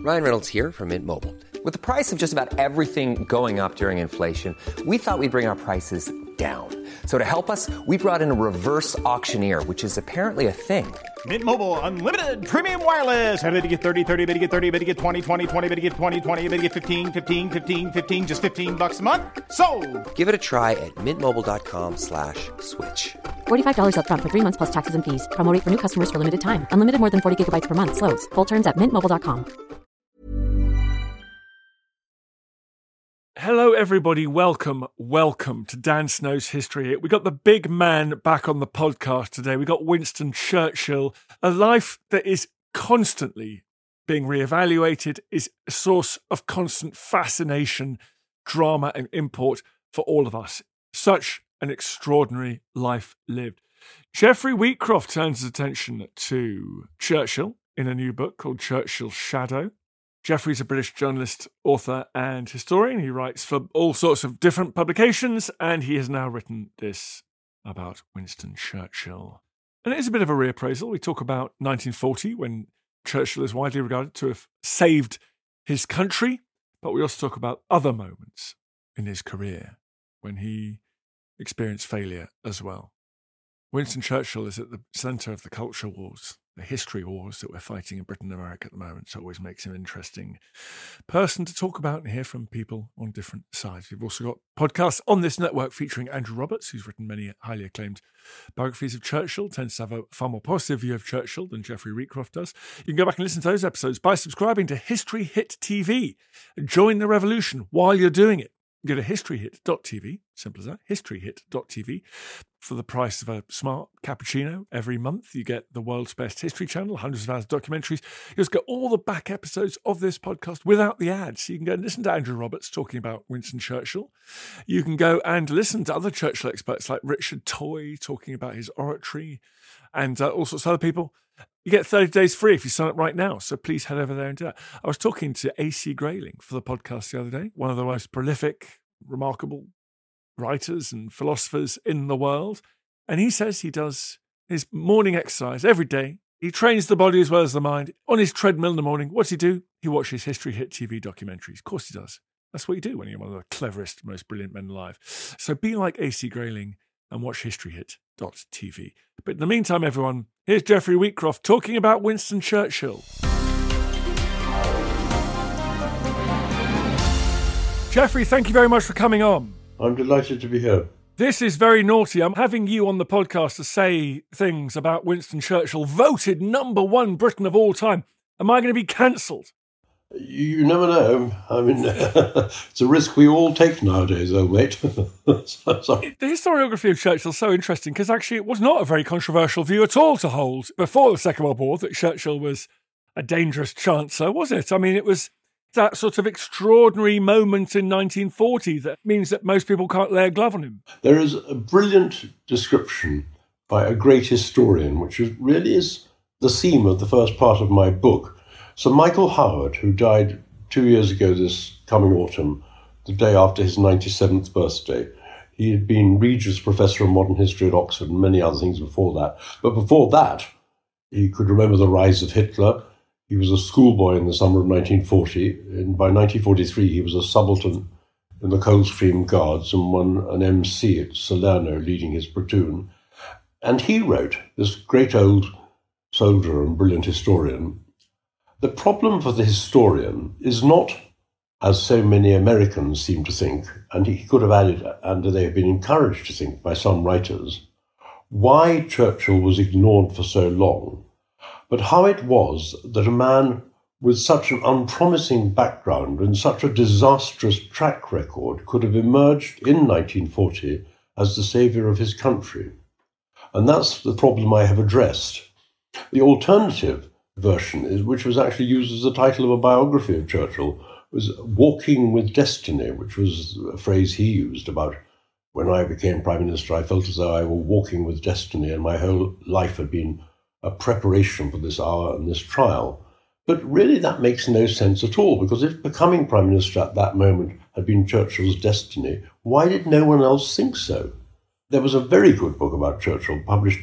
Ryan Reynolds here from Mint Mobile. With the price of just about everything going up during inflation, we thought we'd bring our prices down. So to help us, we brought in a reverse auctioneer, which is apparently a thing. Mint Mobile Unlimited Premium Wireless. How to get 30, 30, bit to get 30, bit to get 20, 20, 20, bit to get 20, 20, bit to get 15, 15, 15, 15, just $15 a month? Sold! Give it a try at mintmobile.com/switch. $45 up front for 3 months plus taxes and fees. Promo rate for new customers for limited time. Unlimited more than 40 gigabytes per month. Slows full terms at mintmobile.com. Hello, everybody. Welcome to Dan Snow's History. We got the big man back on the podcast today. We got Winston Churchill. A life that is constantly being reevaluated, is a source of constant fascination, drama, and import for all of us. Such an extraordinary life lived. Geoffrey Wheatcroft turns his attention to Churchill in a new book called Churchill's Shadow. Geoffrey's a British journalist, author, and historian. He writes for all sorts of different publications, and he has now written this about Winston Churchill. And it is a bit of a reappraisal. We talk about 1940, when Churchill is widely regarded to have saved his country, but we also talk about other moments in his career when he experienced failure as well. Winston Churchill is at the centre of the culture wars, the history wars that we're fighting in Britain and America at the moment, so it always makes him an interesting person to talk about and hear from people on different sides. We've also got podcasts on this network featuring Andrew Roberts, who's written many highly acclaimed biographies of Churchill, tends to have a far more positive view of Churchill than Geoffrey Wheatcroft does. You can go back and listen to those episodes by subscribing to History Hit TV. Join the revolution while you're doing it. Go to historyhit.tv, simple as that, historyhit.tv. For the price of a smart cappuccino every month, you get the world's best history channel, hundreds of hours of documentaries. You just get all the back episodes of this podcast without the ads. So you can go and listen to Andrew Roberts talking about Winston Churchill. You can go and listen to other Churchill experts like Richard Toy talking about his oratory and all sorts of other people. You get 30 days free if you sign up right now, so please head over there and do that. I was talking to A.C. Grayling for the podcast the other day, one of the most prolific, remarkable writers and philosophers in the world, and he says he does his morning exercise every day. He trains the body as well as the mind. On his treadmill in the morning, what's he do? He watches History Hit TV documentaries. Of course he does. That's what you do when you're one of the cleverest, most brilliant men alive. So be like A.C. Grayling and watch historyhit.tv. But in the meantime, everyone, here's Geoffrey Wheatcroft talking about Winston Churchill. Geoffrey, thank you very much for coming on. I'm delighted to be here. This is very naughty. I'm having you on the podcast to say things about Winston Churchill, voted number one Briton of all time. Am I going to be cancelled? You never know. I mean, it's a risk we all take nowadays, old mate. Sorry. The historiography of Churchill is so interesting because actually it was not a very controversial view at all to hold before the Second World War that Churchill was a dangerous chancer, was it? I mean, it was that sort of extraordinary moment in 1940 that means that most people can't lay a glove on him. There is a brilliant description by a great historian, which really is the theme of the first part of my book. Sir Michael Howard, who died 2 years ago this coming autumn, the day after his 97th birthday. He had been Regius Professor of Modern History at Oxford and many other things before that. But before that, he could remember the rise of Hitler. He was a schoolboy in the summer of 1940, and by 1943 he was a subaltern in the Coldstream Guards and won an MC at Salerno leading his platoon. And he wrote, this great old soldier and brilliant historian, the problem for the historian is not, as so many Americans seem to think, and he could have added, and they have been encouraged to think by some writers, why Churchill was ignored for so long, but how it was that a man with such an unpromising background and such a disastrous track record could have emerged in 1940 as the saviour of his country. And that's the problem I have addressed. The alternative version, which was actually used as the title of a biography of Churchill, was Walking with Destiny, which was a phrase he used about when I became Prime Minister, I felt as though I were walking with destiny and my whole life had been a preparation for this hour and this trial. But really that makes no sense at all, because if becoming Prime Minister at that moment had been Churchill's destiny, why did no one else think so? There was a very good book about Churchill, published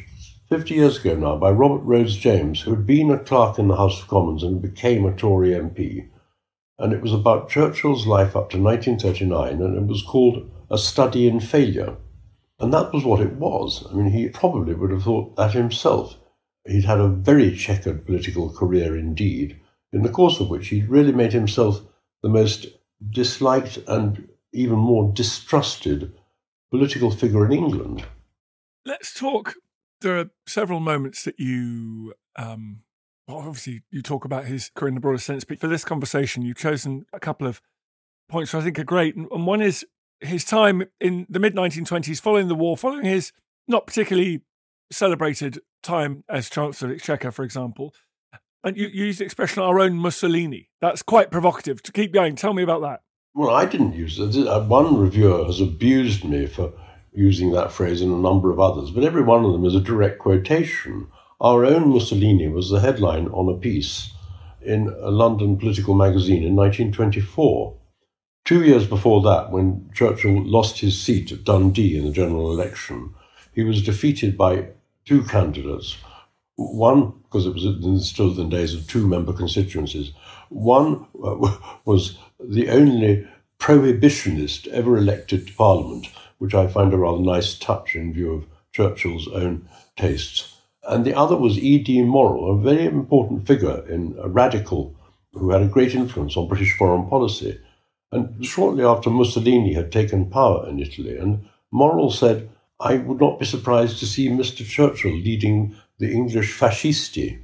50 years ago now, by Robert Rhodes James, who had been a clerk in the House of Commons and became a Tory MP. And it was about Churchill's life up to 1939, and it was called A Study in Failure. And that was what it was. I mean, he probably would have thought that himself. He'd had a very checkered political career indeed, in the course of which he really made himself the most disliked and even more distrusted political figure in England. Let's talk. There are several moments that you, obviously you talk about his career in the broader sense, but for this conversation, you've chosen a couple of points which I think are great. And one is his time in the mid-1920s, following the war, following his not particularly celebrated time as Chancellor of the Exchequer, for example. And you use the expression, our own Mussolini. That's quite provocative. To keep going, tell me about that. Well, I didn't use it. One reviewer has abused me for using that phrase and a number of others, but every one of them is a direct quotation. Our own Mussolini was the headline on a piece in a London political magazine in 1924. 2 years before that, when Churchill lost his seat at Dundee in the general election, he was defeated by two candidates. One, because it was still the days of two-member constituencies. One was the only prohibitionist ever elected to Parliament, which I find a rather nice touch in view of Churchill's own tastes. And the other was E.D. Morrell, a very important figure, a radical who had a great influence on British foreign policy. And shortly after Mussolini had taken power in Italy, and Morrell said, I would not be surprised to see Mr. Churchill leading the English fascisti.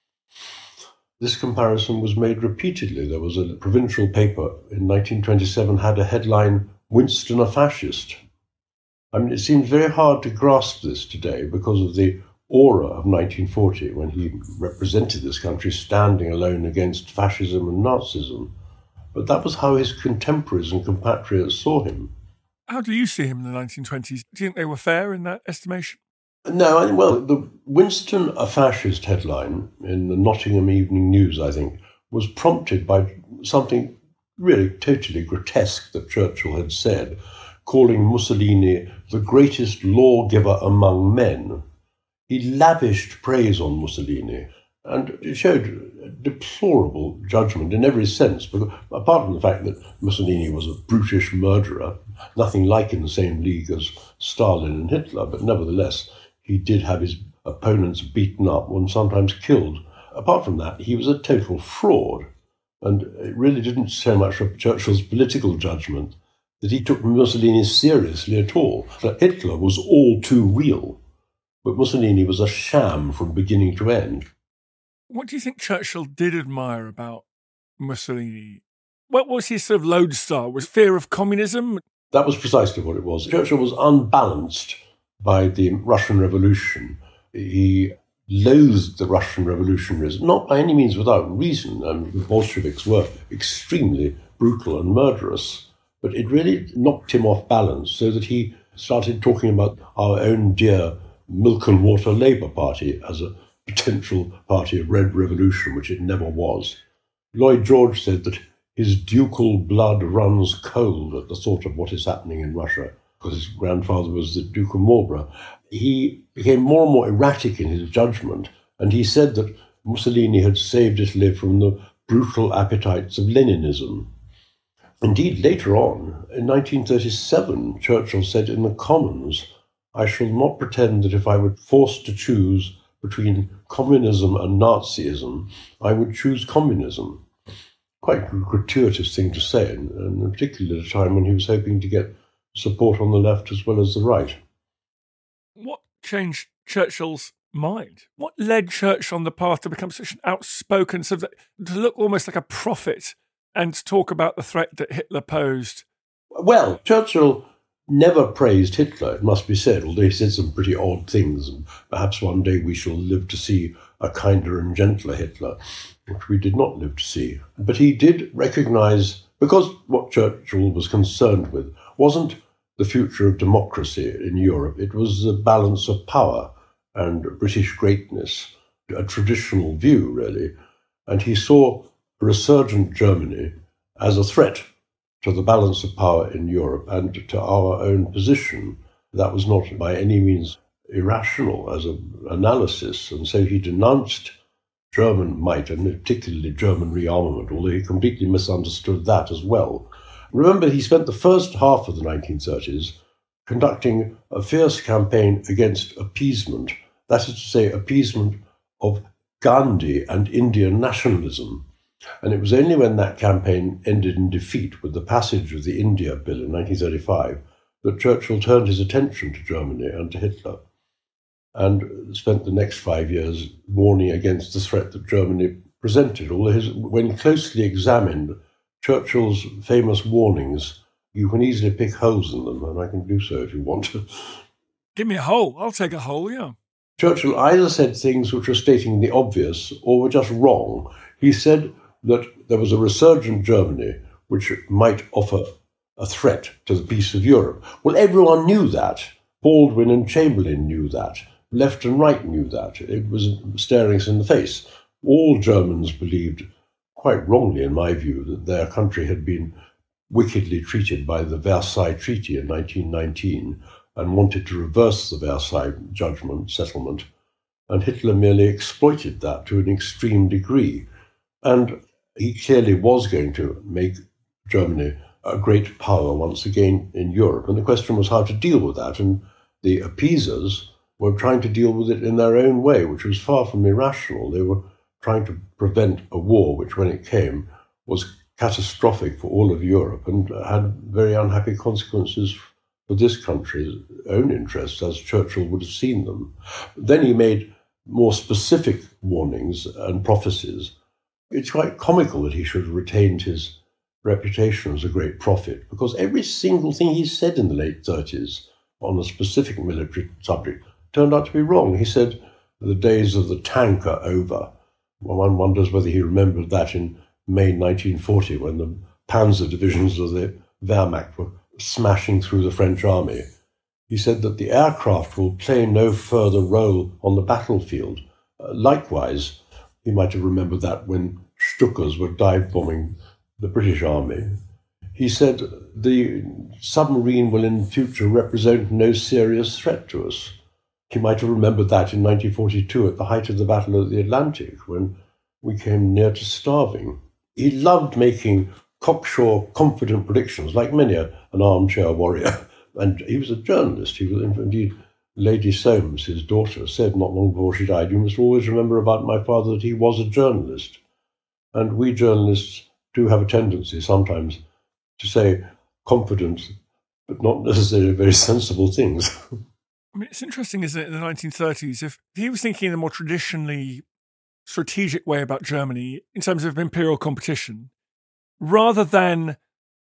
This comparison was made repeatedly. There was a provincial paper in 1927 had a headline, Winston a fascist. I mean, it seems very hard to grasp this today because of the aura of 1940 when he represented this country standing alone against fascism and Nazism. But that was how his contemporaries and compatriots saw him. How do you see him in the 1920s? Do you think they were fair in that estimation? No, well, the Winston a fascist headline in the Nottingham Evening News, I think, was prompted by something really totally grotesque that Churchill had said, calling Mussolini the greatest lawgiver among men. He lavished praise on Mussolini, and it showed deplorable judgment in every sense, because apart from the fact that Mussolini was a brutish murderer, nothing like in the same league as Stalin and Hitler, but nevertheless, he did have his opponents beaten up and sometimes killed. Apart from that, he was a total fraud, and it really didn't show much of Churchill's political judgment that he took Mussolini seriously at all. That Hitler was all too real, but Mussolini was a sham from beginning to end. What do you think Churchill did admire about Mussolini? What was his sort of lodestar? Was fear of communism? That was precisely what it was. Churchill was unbalanced by the Russian Revolution. He loathed the Russian revolutionaries, not by any means without reason. The Bolsheviks were extremely brutal and murderous, but it really knocked him off balance so that he started talking about our own dear milk and water Labour Party as a potential party of red revolution, which it never was. Lloyd George said that his ducal blood runs cold at the thought of what is happening in Russia, because his grandfather was the Duke of Marlborough. He became more and more erratic in his judgment, and he said that Mussolini had saved Italy from the brutal appetites of Leninism. Indeed, later on, in 1937, Churchill said in the Commons, I shall not pretend that if I were forced to choose between communism and Nazism, I would choose communism. Quite a gratuitous thing to say, and particularly at a time when he was hoping to get support on the left as well as the right. What changed Churchill's mind? What led Churchill on the path to become such an outspoken, to look almost like a prophet and to talk about the threat that Hitler posed? Well, Churchill never praised Hitler, it must be said, although he said some pretty odd things, and perhaps one day we shall live to see a kinder and gentler Hitler, which we did not live to see. But he did recognise, because what Churchill was concerned with wasn't the future of democracy in Europe, it was the balance of power and British greatness, a traditional view, really. And he saw a resurgent Germany as a threat to the balance of power in Europe and to our own position. That was not by any means irrational as an analysis, and so he denounced German might, and particularly German rearmament, although he completely misunderstood that as well. Remember, he spent the first half of the 1930s conducting a fierce campaign against appeasement, that is to say, appeasement of Gandhi and Indian nationalism. And it was only when that campaign ended in defeat with the passage of the India Bill in 1935 that Churchill turned his attention to Germany and to Hitler, and spent the next 5 years warning against the threat that Germany presented. Although when closely examined, Churchill's famous warnings, you can easily pick holes in them, and I can do so if you want to. Give me a hole. I'll take a hole, yeah. Churchill either said things which were stating the obvious or were just wrong. He said that there was a resurgent Germany which might offer a threat to the peace of Europe. Well, everyone knew that. Baldwin and Chamberlain knew that. Left and right knew that. It was staring us in the face. All Germans believed, quite wrongly in my view, that their country had been wickedly treated by the Versailles Treaty in 1919 and wanted to reverse the Versailles settlement, and Hitler merely exploited that to an extreme degree. And he clearly was going to make Germany a great power once again in Europe, and the question was how to deal with that, and the appeasers were trying to deal with it in their own way, which was far from irrational. They were trying to prevent a war which, when it came, was catastrophic for all of Europe and had very unhappy consequences for this country's own interests, as Churchill would have seen them. Then he made more specific warnings and prophecies. It's quite comical that he should have retained his reputation as a great prophet, because every single thing he said in the late 30s on a specific military subject turned out to be wrong. He said the days of the tank are over. Well, one wonders whether he remembered that in May 1940, when the panzer divisions of the Wehrmacht were smashing through the French army. He said that the aircraft will play no further role on the battlefield. Likewise, he might have remembered that when Stukas were dive-bombing the British army. He said the submarine will in future represent no serious threat to us. He might have remembered that in 1942 at the height of the Battle of the Atlantic, when we came near to starving. He loved making cocksure, confident predictions, like many an armchair warrior. And he was a journalist. He was, indeed, Lady Soames, his daughter, said not long before she died, "You must always remember about my father that he was a journalist." And we journalists do have a tendency sometimes to say confident, but not necessarily very sensible things. I mean, it's interesting, isn't it, in the 1930s, if he was thinking in a more traditionally strategic way about Germany in terms of imperial competition, rather than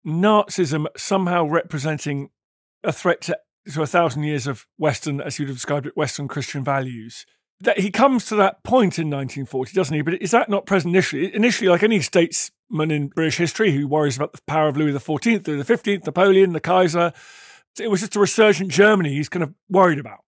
Nazism somehow representing a threat to 1,000 years of Western, as you'd have described it, Western Christian values. That he comes to that point in 1940, doesn't he? But is that not present initially? Initially, like any statesman in British history who worries about the power of Louis XIV, Louis XV, Napoleon, the Kaiser, it was just a resurgent Germany he's kind of worried about.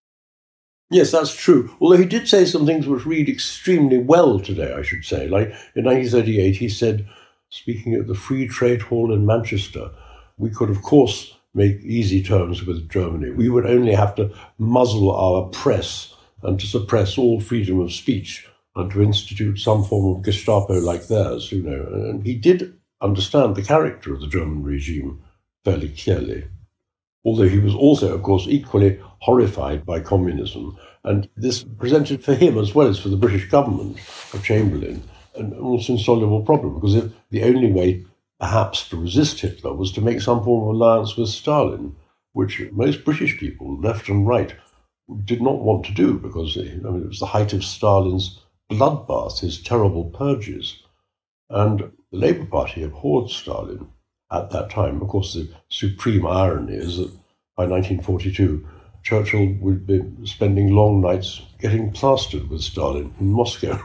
Yes, that's true. Although he did say some things which read extremely well today, I should say. Like in 1938, he said, speaking at the Free Trade Hall in Manchester, we could, of course, make easy terms with Germany. We would only have to muzzle our press and to suppress all freedom of speech and to institute some form of Gestapo like theirs, you know. And he did understand the character of the German regime fairly clearly. Although he was also, of course, equally horrified by communism. And this presented for him, as well as for the British government, for Chamberlain, an almost insoluble problem, because the only way, perhaps, to resist Hitler was to make some form of alliance with Stalin, which most British people, left and right, did not want to do, because it was the height of Stalin's bloodbath, his terrible purges. And the Labour Party abhorred Stalin at that time. Of course, the supreme irony is that by 1942, Churchill would be spending long nights getting plastered with Stalin in Moscow.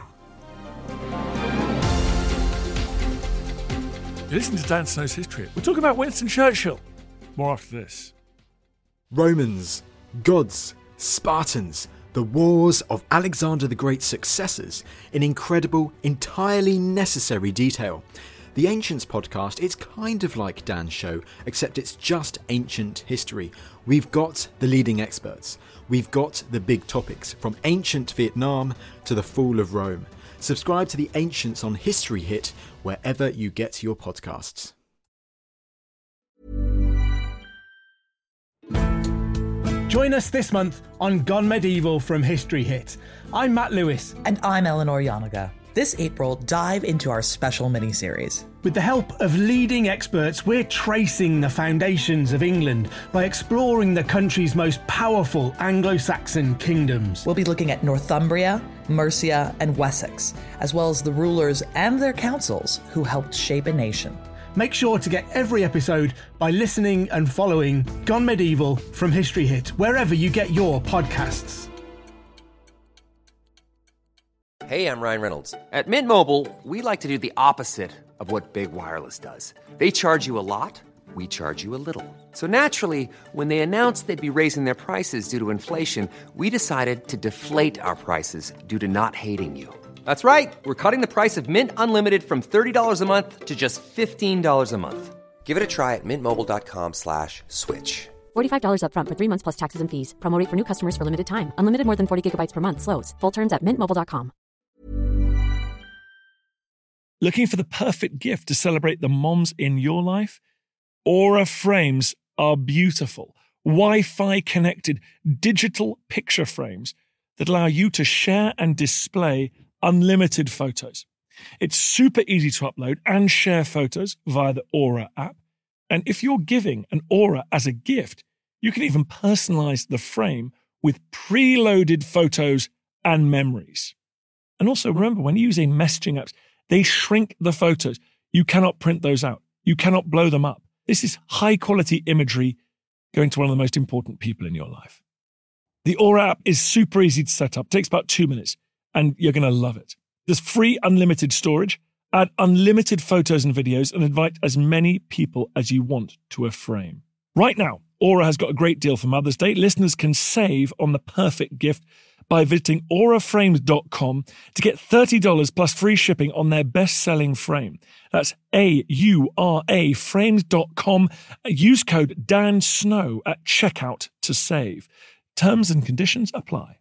You listen to Dan Snow's History. We're talking about Winston Churchill. More after this. Romans, gods, Spartans, the wars of Alexander the Great's successors in incredible, entirely necessary detail. The Ancients podcast, it's kind of like Dan's show, except it's just ancient history. We've got the leading experts. We've got the big topics, from ancient Vietnam to the fall of Rome. Subscribe to The Ancients on History Hit, wherever you get your podcasts. Join us this month on Gone Medieval from History Hit. I'm Matt Lewis. And I'm Eleanor Yanaga. This April, dive into our special mini-series. With the help of leading experts, we're tracing the foundations of England by exploring the country's most powerful Anglo-Saxon kingdoms. We'll be looking at Northumbria, Mercia, and Wessex, as well as the rulers and their councils who helped shape a nation. Make sure to get every episode by listening and following Gone Medieval from History Hit, wherever you get your podcasts. Hey, I'm Ryan Reynolds. At Mint Mobile, we like to do the opposite of what Big Wireless does. They charge you a lot, we charge you a little. So naturally, when they announced they'd be raising their prices due to inflation, we decided to deflate our prices due to not hating you. That's right. We're cutting the price of Mint Unlimited from $30 a month to just $15 a month. Give it a try at mintmobile.com/switch. $45 up front for 3 months plus taxes and fees. Promo rate for new customers for limited time. Unlimited more than 40 gigabytes per month. Slows full terms at mintmobile.com. Looking for the perfect gift to celebrate the moms in your life? Aura frames are beautiful, Wi-Fi connected digital picture frames that allow you to share and display unlimited photos. It's super easy to upload and share photos via the Aura app. And if you're giving an Aura as a gift, you can even personalize the frame with preloaded photos and memories. And also remember, when using messaging apps, they shrink the photos. You cannot print those out. You cannot blow them up. This is high quality imagery going to one of the most important people in your life. The Aura app is super easy to set up. It takes about 2 minutes and you're going to love it. There's free unlimited storage, add unlimited photos and videos, and invite as many people as you want to a frame. Right now, Aura has got a great deal for Mother's Day. Listeners can save on the perfect gift by visiting auraframes.com to get $30 plus free shipping on their best-selling frame. That's AURA frames.com. Use code DANSNOW at checkout to save. Terms and conditions apply.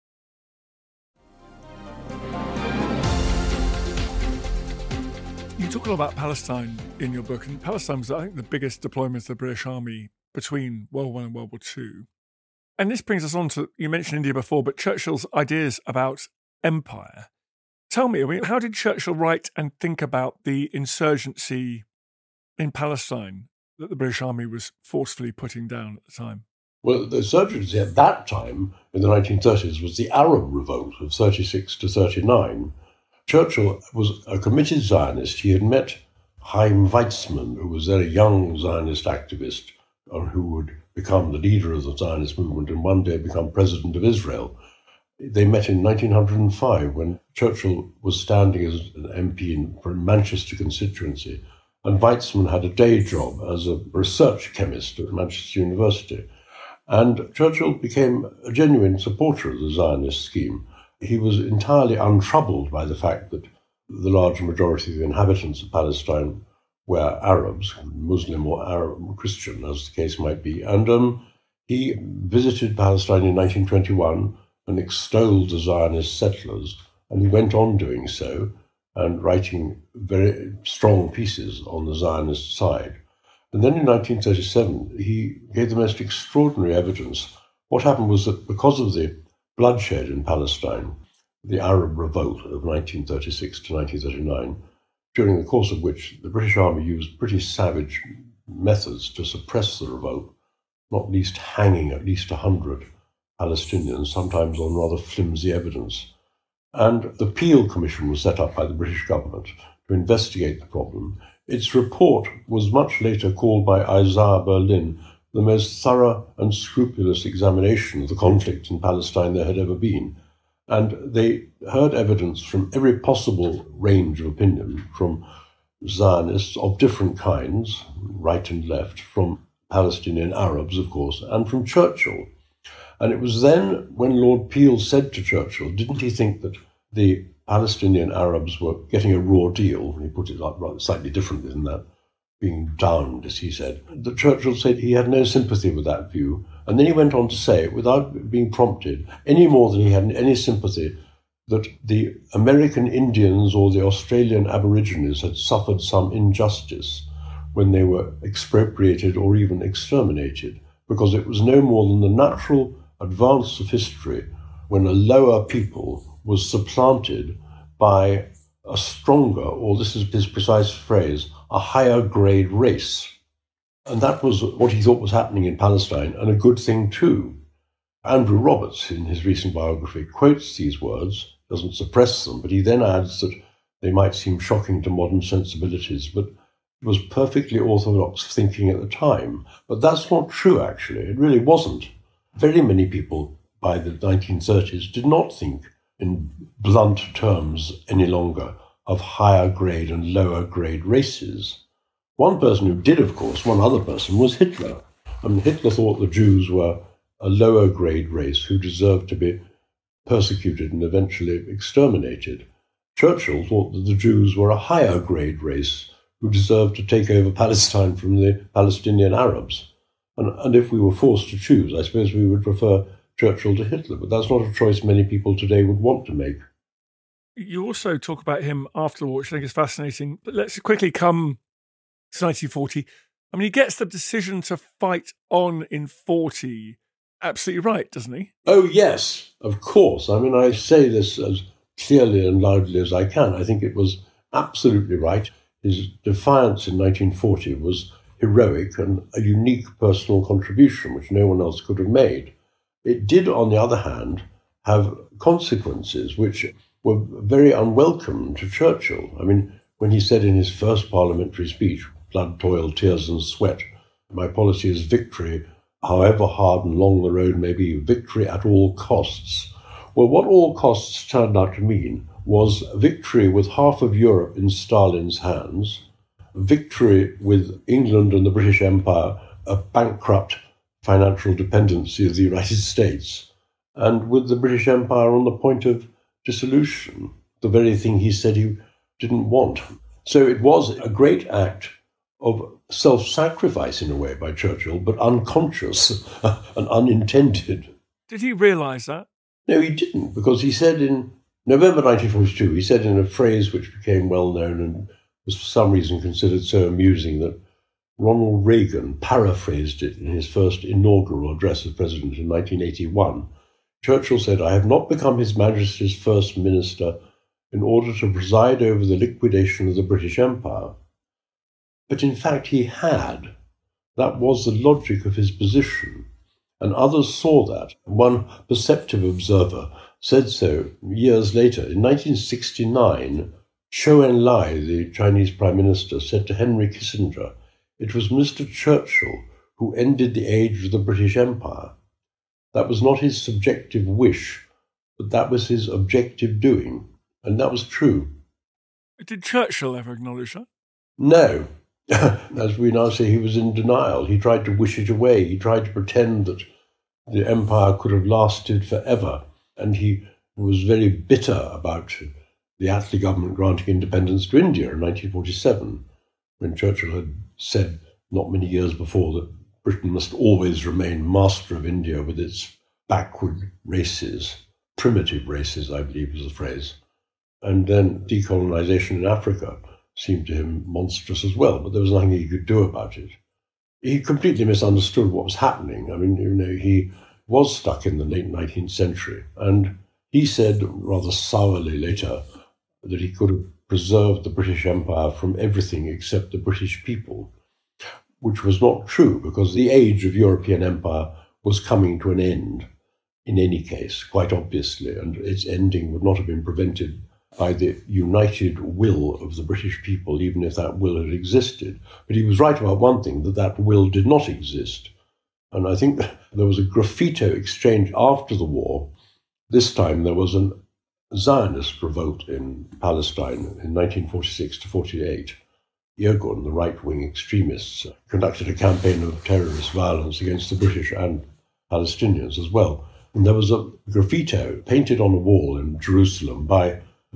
You talk a lot about Palestine in your book, and Palestine was, I think, the biggest deployment of the British Army between World War I and World War II. And this brings us on to, you mentioned India before, but Churchill's ideas about empire. Tell me, how did Churchill write and think about the insurgency in Palestine that the British Army was forcefully putting down at the time? Well, the insurgency at that time, in the 1930s, was the Arab Revolt of 36 to 39. Churchill was a committed Zionist. He had met Chaim Weizmann, who was then a young Zionist activist, who would become the leader of the Zionist movement and one day become president of Israel. They met in 1905 when Churchill was standing as an MP in Manchester constituency, and Weizmann had a day job as a research chemist at Manchester University. And Churchill became a genuine supporter of the Zionist scheme. He was entirely untroubled by the fact that the large majority of the inhabitants of Palestine were Arabs, Muslim or Arab or Christian, as the case might be. And he visited Palestine in 1921 and extolled the Zionist settlers, and he went on doing so and writing very strong pieces on the Zionist side. And then in 1937, he gave the most extraordinary evidence. What happened was that because of the bloodshed in Palestine, the Arab Revolt of 1936 to 1939, during the course of which the British Army used pretty savage methods to suppress the revolt, not least hanging at least 100 Palestinians, sometimes on rather flimsy evidence. And the Peel Commission was set up by the British government to investigate the problem. Its report was much later called by Isaiah Berlin the most thorough and scrupulous examination of the conflict in Palestine there had ever been. And they heard evidence from every possible range of opinion, from Zionists of different kinds, right and left, from Palestinian Arabs, of course, and from Churchill. And it was then when Lord Peel said to Churchill, didn't he think that the Palestinian Arabs were getting a raw deal. He put it like rather slightly differently than that, being downed, as he said. The Churchill said he had no sympathy with that view. And then he went on to say, without being prompted, any more than he had any sympathy, that the American Indians or the Australian Aborigines had suffered some injustice when they were expropriated or even exterminated, because it was no more than the natural advance of history when a lower people was supplanted by a stronger, or this is his precise phrase, a higher grade race. And that was what he thought was happening in Palestine, and a good thing too. Andrew Roberts, in his recent biography, quotes these words, doesn't suppress them, but he then adds that they might seem shocking to modern sensibilities, but it was perfectly orthodox thinking at the time. But that's not true, actually. It really wasn't. Very many people by the 1930s did not think in blunt terms any longer of higher grade and lower grade races. One person who did, of course, one other person, was Hitler. I mean, Hitler thought the Jews were a lower grade race who deserved to be persecuted and eventually exterminated. Churchill thought that the Jews were a higher grade race who deserved to take over Palestine from the Palestinian Arabs. And if we were forced to choose, I suppose we would prefer Churchill to Hitler, but that's not a choice many people today would want to make. You also talk about him after the war, which I think is fascinating. But let's quickly come to 1940. I mean, he gets the decision to fight on in 40 absolutely right, doesn't he? Oh, yes, of course. I mean, I say this as clearly and loudly as I can. I think it was absolutely right. His defiance in 1940 was heroic and a unique personal contribution, which no one else could have made. It did, on the other hand, have consequences which were very unwelcome to Churchill. I mean, when he said in his first parliamentary speech, blood, toil, tears and sweat, my policy is victory, however hard and long the road may be, victory at all costs. Well, what all costs turned out to mean was victory with half of Europe in Stalin's hands, victory with England and the British Empire, a bankrupt financial dependency of the United States, and with the British Empire on the point of dissolution, the very thing he said he didn't want. So it was a great act of self-sacrifice in a way by Churchill, but unconscious and unintended. Did he realise that? No, he didn't, because he said in November 1942, he said in a phrase which became well known and was for some reason considered so amusing that Ronald Reagan paraphrased it in his first inaugural address as president in 1981. Churchill said, "I have not become His Majesty's First Minister in order to preside over the liquidation of the British Empire." But in fact he had. That was the logic of his position. And others saw that. One perceptive observer said so years later. In 1969, Zhou Enlai, the Chinese Prime Minister, said to Henry Kissinger, "It was Mr. Churchill who ended the age of the British Empire. That was not his subjective wish, but that was his objective doing." And that was true. Did Churchill ever acknowledge that? No. As we now say, he was in denial. He tried to wish it away. He tried to pretend that the empire could have lasted forever. And he was very bitter about the Attlee government granting independence to India in 1947, when Churchill had said not many years before that Britain must always remain master of India with its backward races, primitive races, I believe was the phrase. And then decolonization in Africa seemed to him monstrous as well, but there was nothing he could do about it. He completely misunderstood what was happening. I mean, he was stuck in the late 19th century, and he said rather sourly later that he could have preserved the British Empire from everything except the British people, which was not true, because the age of European empire was coming to an end in any case, quite obviously, and its ending would not have been prevented by the united will of the British people, even if that will had existed. But he was right about one thing, that will did not exist. And I think there was a graffito exchange after the war. This time there was a Zionist revolt in Palestine in 1946 to 48. Irgun, the right-wing extremists, conducted a campaign of terrorist violence against the British and Palestinians as well. And there was a graffito painted on a wall in Jerusalem by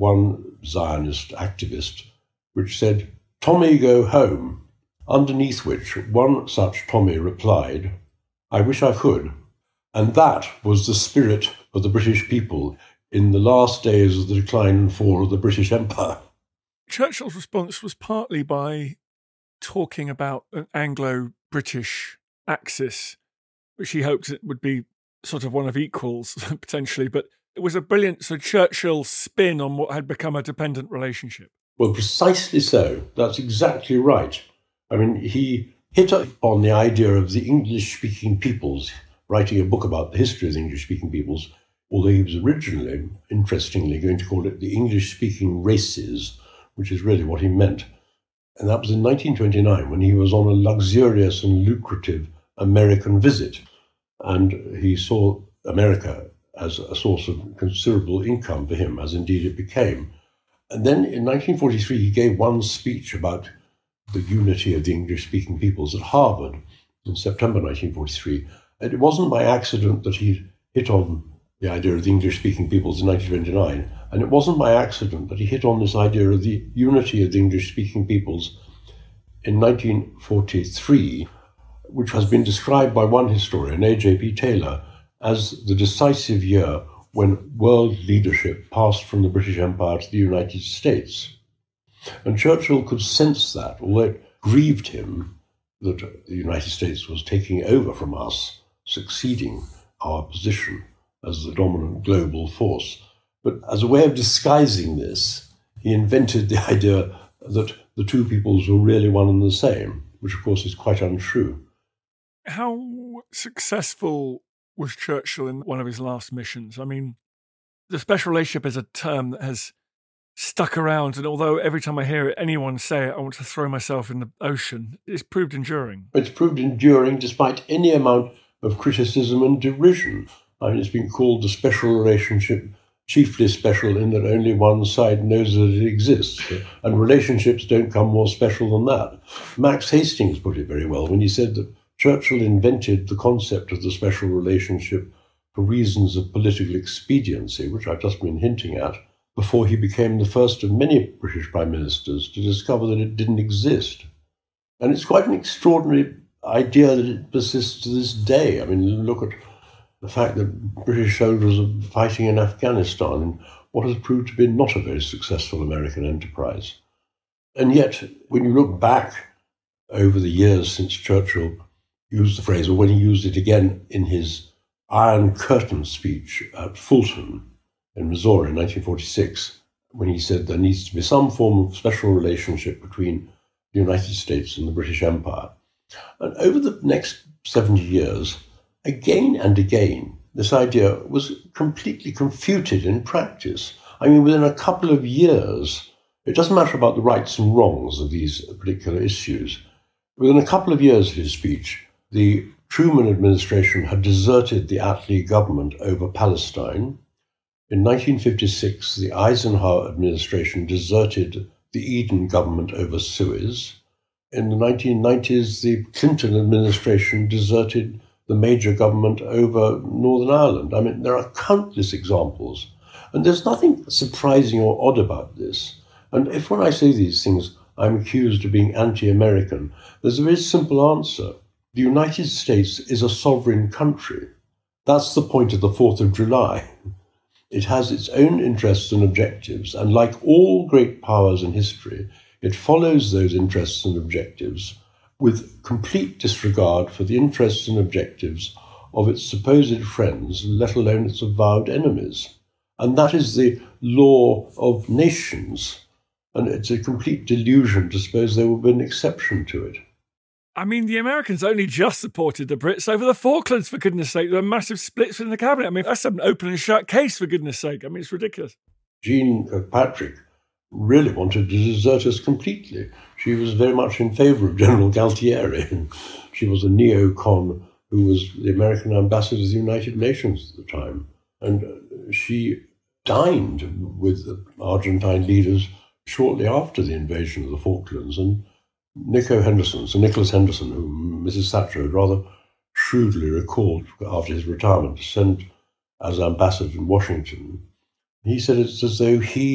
one Zionist activist, which said, "Tommy, go home," underneath which one such Tommy replied, "I wish I could." And that was the spirit of the British people in the last days of the decline and fall of the British Empire. Churchill's response was partly by talking about an Anglo-British axis, which he hoped it would be sort of one of equals, potentially, but it was a brilliant sort of Churchill spin on what had become a dependent relationship. Well, precisely so. That's exactly right. I mean, he hit on the idea of the English-speaking peoples, writing a book about the history of the English-speaking peoples, although he was originally, interestingly, going to call it the English-speaking races, which is really what he meant. And that was in 1929, when he was on a luxurious and lucrative American visit. And he saw America as a source of considerable income for him, as indeed it became. And then in 1943, he gave one speech about the unity of the English-speaking peoples at Harvard in September 1943. And it wasn't by accident that he hit on the idea of the English-speaking peoples in 1929, and it wasn't by accident that he hit on this idea of the unity of the English-speaking peoples in 1943, which has been described by one historian, A.J.P. Taylor, as the decisive year when world leadership passed from the British Empire to the United States. And Churchill could sense that, although it grieved him that the United States was taking over from us, succeeding our position as the dominant global force. But as a way of disguising this, he invented the idea that the two peoples were really one and the same, which of course is quite untrue. How successful was Churchill in one of his last missions? I mean, the special relationship is a term that has stuck around, and although every time I hear anyone say it, I want to throw myself in the ocean, it's proved enduring. It's proved enduring despite any amount of criticism and derision. I mean, it's been called the special relationship, chiefly special in that only one side knows that it exists, and relationships don't come more special than that. Max Hastings put it very well when he said that Churchill invented the concept of the special relationship for reasons of political expediency, which I've just been hinting at, before he became the first of many British prime ministers to discover that it didn't exist. And it's quite an extraordinary idea that it persists to this day. I mean, look at the fact that British soldiers are fighting in Afghanistan in what has proved to be not a very successful American enterprise. And yet, when you look back over the years since Churchill used the phrase, or when he used it again in his Iron Curtain speech at Fulton in Missouri in 1946, when he said there needs to be some form of special relationship between the United States and the British Empire. And over the next 70 years, again and again, this idea was completely confuted in practice. I mean, within a couple of years, it doesn't matter about the rights and wrongs of these particular issues. Within a couple of years of his speech, the Truman administration had deserted the Attlee government over Palestine. In 1956, the Eisenhower administration deserted the Eden government over Suez. In the 1990s, the Clinton administration deserted the major government over Northern Ireland. I mean, there are countless examples. And there's nothing surprising or odd about this. And if when I say these things, I'm accused of being anti-American, there's a very simple answer. The United States is a sovereign country. That's the point of the 4th of July. It has its own interests and objectives, and like all great powers in history, it follows those interests and objectives with complete disregard for the interests and objectives of its supposed friends, let alone its avowed enemies. And that is the law of nations. And it's a complete delusion to suppose there will be an exception to it. I mean, the Americans only just supported the Brits over the Falklands, for goodness sake. There were massive splits in the cabinet. I mean, that's an open and shut case, for goodness sake. I mean, it's ridiculous. Jean Kirkpatrick really wanted to desert us completely. She was very much in favour of General Galtieri. She was a neocon who was the American ambassador to the United Nations at the time. And she dined with the Argentine leaders shortly after the invasion of the Falklands. And Nicholas Henderson, whom Mrs. Thatcher had rather shrewdly recalled after his retirement to send as ambassador in Washington, he said it's as though he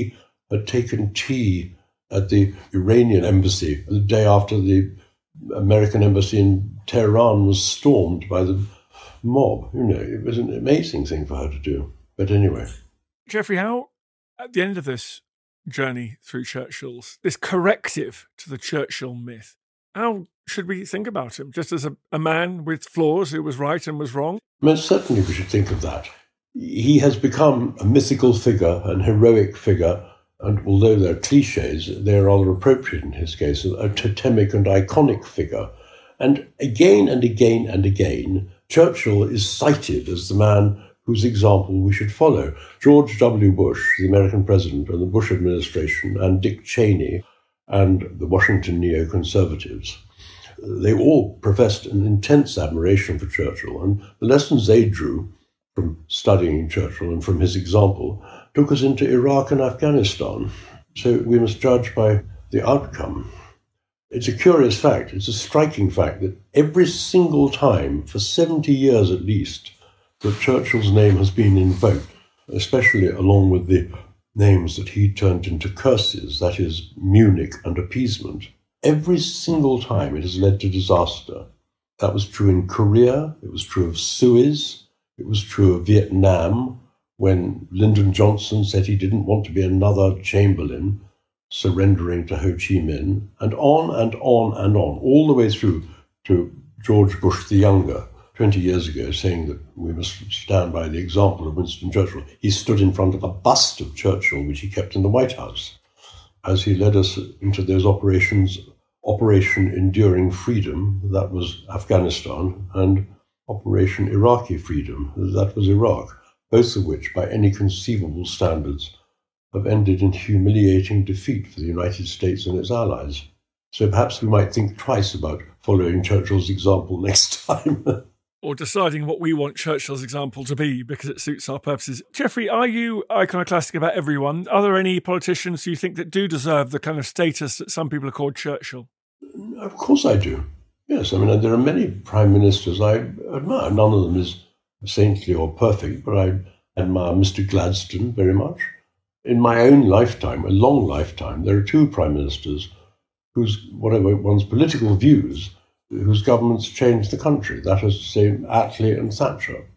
had taken tea at the Iranian embassy the day after the American embassy in Tehran was stormed by the mob. It was an amazing thing for her to do. But anyway. Geoffrey, how, at the end of this journey through Churchill's, this corrective to the Churchill myth, how should we think about him? Just as a man with flaws who was right and was wrong? Most certainly we should think of that. He has become a mythical figure, an heroic figure, and although they're cliches, they're rather appropriate in his case, a totemic and iconic figure. And again and again and again, Churchill is cited as the man whose example we should follow. George W. Bush, the American president, and the Bush administration, and Dick Cheney, and the Washington neoconservatives, they all professed an intense admiration for Churchill, and the lessons they drew from studying Churchill and from his example took us into Iraq and Afghanistan. So we must judge by the outcome. It's a curious fact, it's a striking fact, that every single time, for 70 years at least, that Churchill's name has been invoked, especially along with the names that he turned into curses, that is, Munich and appeasement, every single time it has led to disaster. That was true in Korea, it was true of Suez, it was true of Vietnam, when Lyndon Johnson said he didn't want to be another Chamberlain, surrendering to Ho Chi Minh, and on and on and on, all the way through to George Bush the Younger, 20 years ago, saying that we must stand by the example of Winston Churchill. He stood in front of a bust of Churchill, which he kept in the White House, as he led us into those operations, Operation Enduring Freedom, that was Afghanistan, and Operation Iraqi Freedom, that was Iraq, both of which, by any conceivable standards, have ended in humiliating defeat for the United States and its allies. So perhaps we might think twice about following Churchill's example next time. Or deciding what we want Churchill's example to be because it suits our purposes. Geoffrey, are you iconoclastic about everyone? Are there any politicians who you think that do deserve the kind of status that some people accord Churchill? Of course I do. Yes, I mean, there are many prime ministers I admire. None of them is saintly or perfect, but I admire Mr. Gladstone very much. In my own lifetime, a long lifetime, there are two prime ministers whose, whatever one's political views, whose governments changed the country. That is to say, Attlee and Thatcher.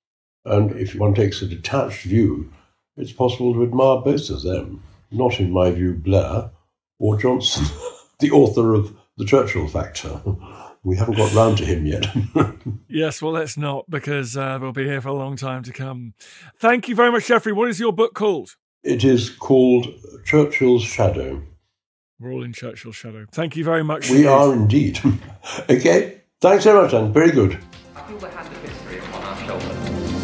And if one takes a detached view, it's possible to admire both of them. Not, in my view, Blair or Johnson, the author of The Churchill Factor. We haven't got round to him yet. Yes, well, let's not, because we'll be here for a long time to come. Thank you very much, Geoffrey. What is your book called? It is called Churchill's Shadow. We're all in Churchill's shadow. Thank you very much. We are indeed. Okay. Thanks very much, Dan. Very good. I feel the hand of history upon our shoulders.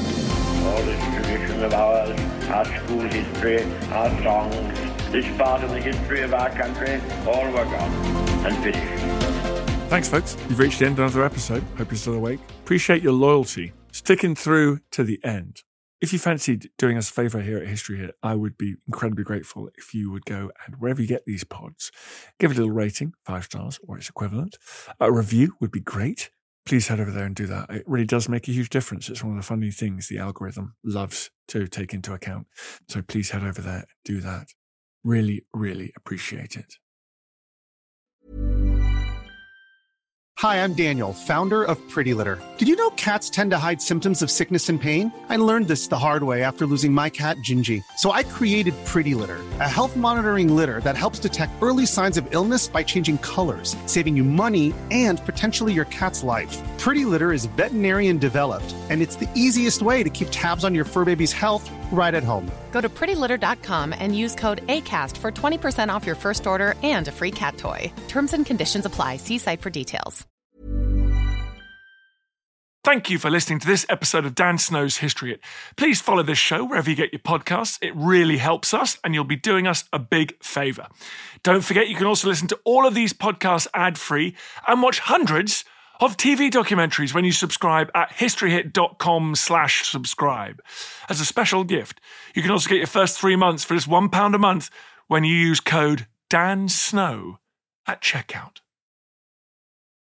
All this tradition of ours, our school history, our songs, this part of the history of our country, all were gone and finished. Thanks, folks. You've reached the end of another episode. Hope you're still awake. Appreciate your loyalty, sticking through to the end. If you fancied doing us a favour here at History Hit, I would be incredibly grateful if you would go and wherever you get these pods, give it a little rating, 5 stars or its equivalent. A review would be great. Please head over there and do that. It really does make a huge difference. It's one of the funny things the algorithm loves to take into account. So please head over there and do that. Really, really appreciate it. Hi, I'm Daniel, founder of Pretty Litter. Did you know cats tend to hide symptoms of sickness and pain? I learned this the hard way after losing my cat, Gingy. So I created Pretty Litter, a health monitoring litter that helps detect early signs of illness by changing colors, saving you money and potentially your cat's life. Pretty Litter is veterinarian developed, and it's the easiest way to keep tabs on your fur baby's health right at home. Go to prettylitter.com and use code ACAST for 20% off your first order and a free cat toy. Terms and conditions apply. See site for details. Thank you for listening to this episode of Dan Snow's History Hit. Please follow this show wherever you get your podcasts. It really helps us, and you'll be doing us a big favour. Don't forget, you can also listen to all of these podcasts ad-free and watch hundreds of TV documentaries when you subscribe at historyhit.com/subscribe. As a special gift, you can also get your first 3 months for just £1 a month when you use code DANSNOW at checkout.